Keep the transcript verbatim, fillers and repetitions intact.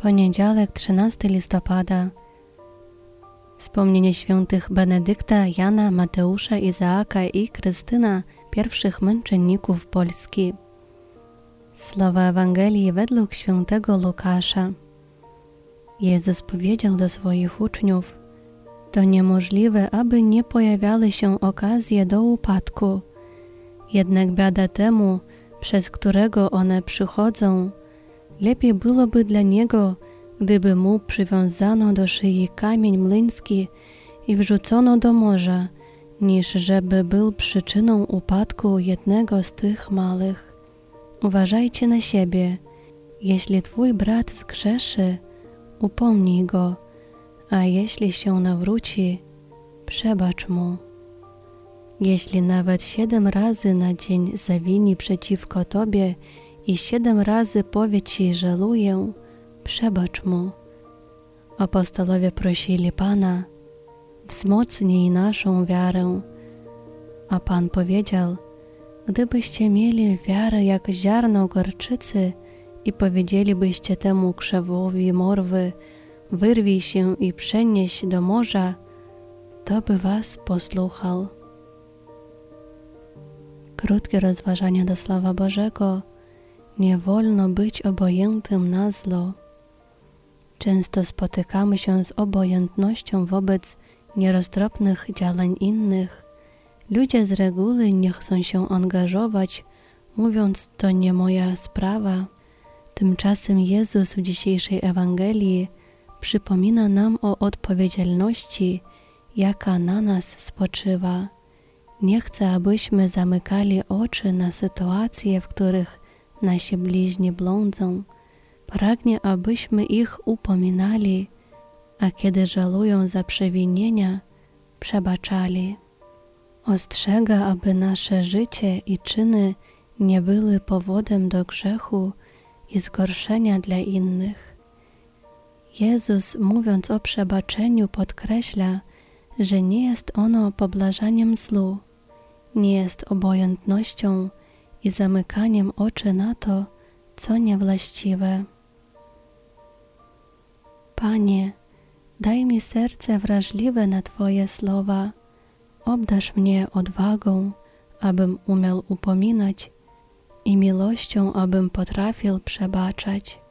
Poniedziałek, trzynastego listopada. Wspomnienie świętych Benedykta, Jana, Mateusza, Izaaka i Krystyna, pierwszych męczenników Polski. Słowa Ewangelii według świętego Łukasza. Jezus powiedział do swoich uczniów: to niemożliwe, aby nie pojawiały się okazje do upadku. Jednak biada temu, przez którego one przychodzą. Lepiej byłoby dla niego, gdyby mu przywiązano do szyi kamień młyński i wrzucono do morza, niż żeby był przyczyną upadku jednego z tych małych. Uważajcie na siebie. Jeśli twój brat zgrzeszy, upomnij go, a jeśli się nawróci, przebacz mu. Jeśli nawet siedem razy na dzień zawini przeciwko tobie i siedem razy powie ci żaluję, przebacz mu. Apostolowie prosili Pana: wzmocnij naszą wiarę. A Pan powiedział: gdybyście mieli wiarę jak ziarno gorczycy i powiedzielibyście temu krzewowi morwy: wyrwij się i przenieś do morza, to by was posłuchał. Krótkie rozważanie do Słowa Bożego. Nie wolno być obojętnym na zło. Często spotykamy się z obojętnością wobec nieroztropnych działań innych. Ludzie z reguły nie chcą się angażować, mówiąc: to nie moja sprawa. Tymczasem Jezus w dzisiejszej Ewangelii przypomina nam o odpowiedzialności, jaka na nas spoczywa. Nie chce, abyśmy zamykali oczy na sytuacje, w których nasi bliźni błądzą. Pragnie, abyśmy ich upominali, a kiedy żalują za przewinienia, przebaczali. Ostrzega, aby nasze życie i czyny nie były powodem do grzechu i zgorszenia dla innych. Jezus, mówiąc o przebaczeniu, podkreśla, że nie jest ono pobłażaniem zlu, nie jest obojętnością i zamykaniem oczy na to, co niewłaściwe. Panie, daj mi serce wrażliwe na Twoje słowa, obdarz mnie odwagą, abym umiał upominać, i miłością, abym potrafił przebaczać.